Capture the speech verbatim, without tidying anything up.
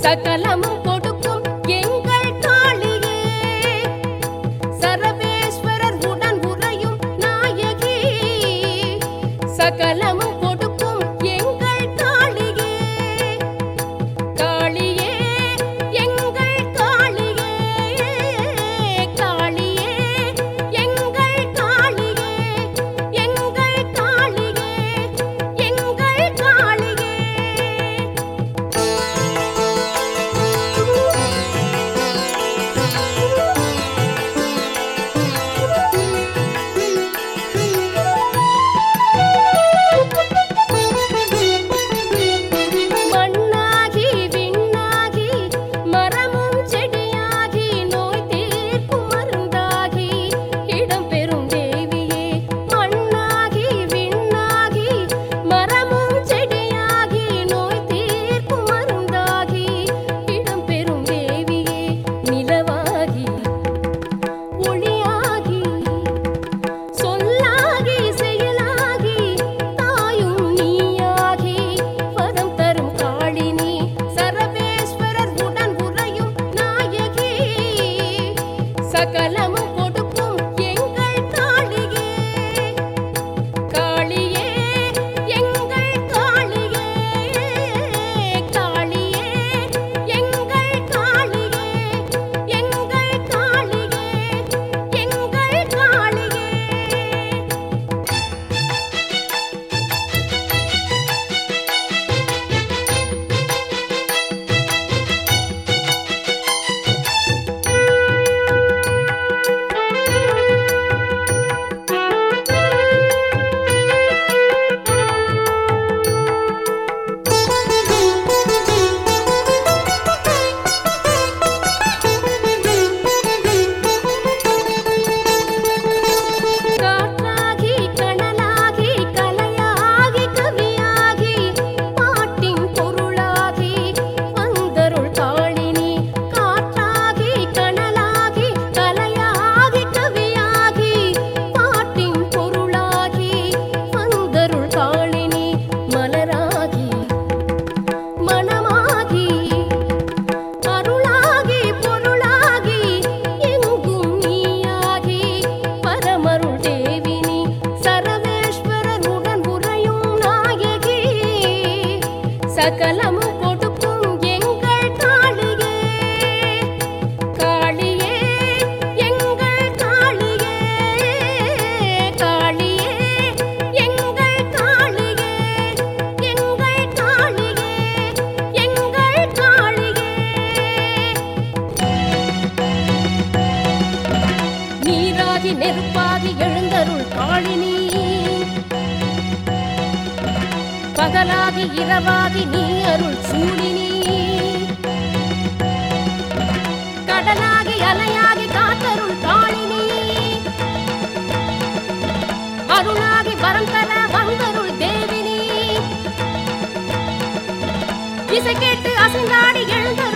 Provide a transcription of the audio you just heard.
சகலமும் கொடுக்கும் எங்கள் காளியே, சரவேஸ்வரர் உடன் உறையும் நாயகி, சகலமும் கொடுக்கும் எங்கள் காளியே, காளியே எங்கள் காளியே, காளியே எங்கள் காளியே, எங்கள் காளியே, எங்கள் காளியே. மண்ணாகி விண்ணாகி மரமும் செடியாகி நோய் தீர்க்கும் மருந்தாகி இடம்பெறும் தேவியே, மண்ணாகி விண்ணாகி மரமும் செடியாகி நோய் தீர்க்கும் மருந்தாகி இடம்பெறும் தேவியே, நிலவாகி ஒளியாகி சொல்லாகி செயலாகி தாயும் நீயாகி பதம் தரும் காளினி, சரவேஸ்வரர் உடன் உறையும் நாயகி, சகலமும் கொடுக்கும் எங்கள் காளியே, காளியே எங்கள் காளியே, காளியே எங்கள் காளியே, எங்கள் காளியே, எங்கள் காளியே. காற்றாகி கனலாகி கலையாகி கவியாகி பாட்டின் பொருளாகி வந்தருள் காளினி, காற்றாகி கனலாகி கலையாகி கவியாகி பாட்டின் பொருளாகி வந்தருள் காளினி, மலராகி மனமாகி அருளாகி பொருளாகி எங்கும் நீயாகி பரமருள் தேவினி, சரவேஸ்வரர் உடன் உறையும் நாயகி, சகலமும் கொடுக்கும் எங்கள் காளியே, காளியே எங்கள் காளியே, காளியே எங்கள் காளியே, எங்கள் காளியே, எங்கள் காளியே. நீராகி நெருப்பாகி எழுந்தருள் காளினி, பகலாகி இரவாகி நீ அருள் சூடினி, கடலாகி அலையாகி காத்தருள் காளினி, அருளாகி வரம் தர வந்தருள் தேவினி, இசை கேட்டு அசைந்தாடி எழுந்த